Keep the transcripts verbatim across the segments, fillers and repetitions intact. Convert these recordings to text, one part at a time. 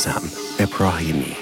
رستم ابراهیمی.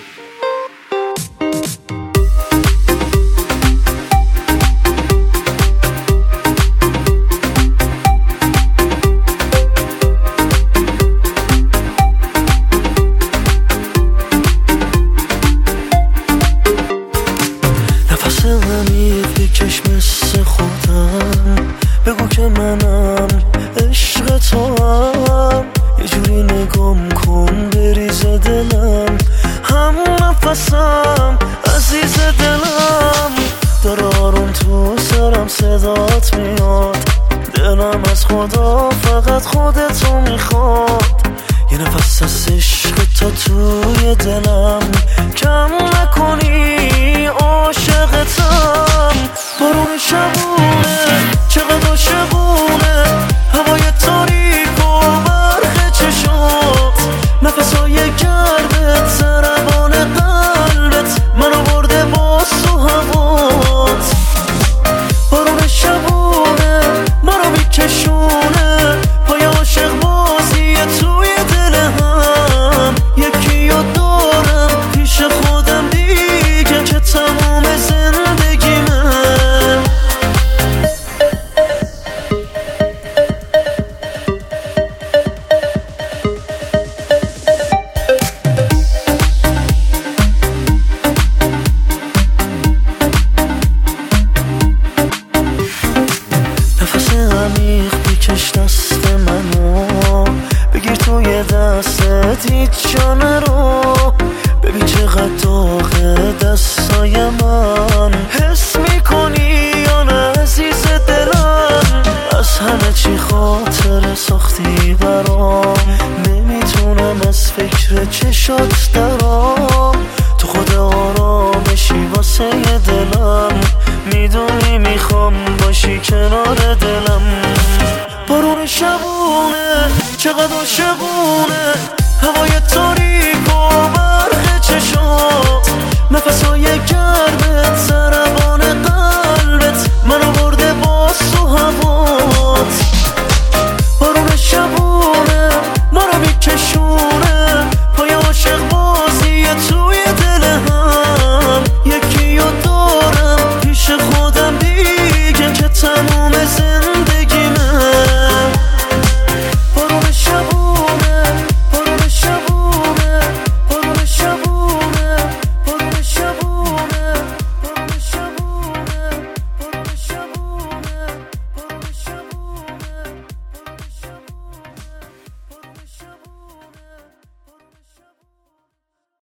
نفس عمیق بکش مثل خودم، بگو که منم عشق تو هم، یه جوری نگام کن بریز دلم، هم نفسم عزیز دلم، داره آروم تو سرم صدات میاد، دلم از خدا فقط خودتو میخواد، یه نفس از عشق تا توی دلم، کم نکنی عاشقتم. بارون شبونه چقدر عاشقونه، هوای تاریک و برق چشات، نفسای گردت ضربان قلبت، منو برده با تو هوات. بارون شبونه منو میکشونه، پای عاشق بازی توی دل هم، یکی رو دارم پیش خودم دیگه که تموم زندگیمه. نفس عمیق بکش دست منو، بگیر توی دستت هیچ جا نرو، ببین چقدر داغه دستای من، حس میکنی یا نه عزیز دلم، از همه چی خاطر ساختی برام، نمیتونم از فکر چشات درام، تو خود آرامشی واسه دلم، میدونی میخوام باشی کنار دلم. بارون شبونه چقدر عاشقونه، هوای تو